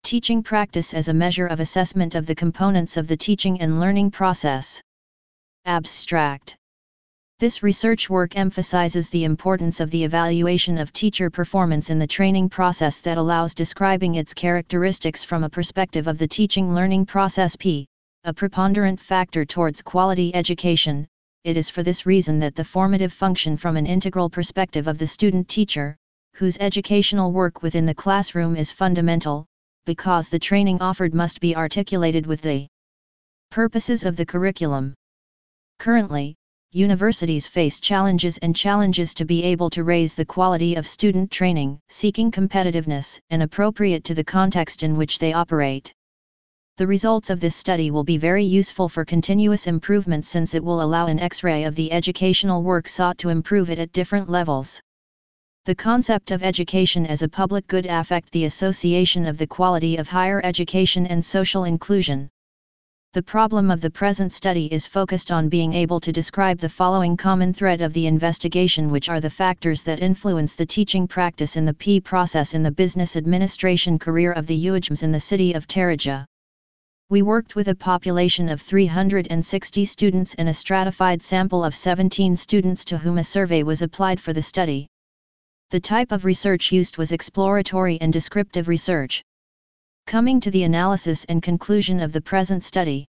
Teaching practice as a measure of assessment of the components of the teaching and learning process. Abstract. This research work emphasizes the importance of the evaluation of teacher performance in the training process that allows describing its characteristics from a perspective of the teaching-learning process p, a preponderant factor towards quality education. It is for this reason that the formative function from an integral perspective of the student-teacher, whose educational work within the classroom is fundamental, because the training offered must be articulated with the purposes of the curriculum. Currently, universities face challenges to be able to raise the quality of student training, seeking competitiveness and appropriate to the context in which they operate. The results of this study will be very useful for continuous improvement since it will allow an X-ray of the educational work sought to improve it at different levels. The concept of education as a public good affect the association of the quality of higher education and social inclusion. The problem of the present study is focused on being able to describe the following common thread of the investigation, which are the factors that influence the teaching practice in the P process in the business administration career of the UAGMs in the city of Tarija. We worked with a population of 360 students and a stratified sample of 17 students to whom a survey was applied for the study. The type of research used was exploratory and descriptive research. Coming to the analysis and conclusion of the present study.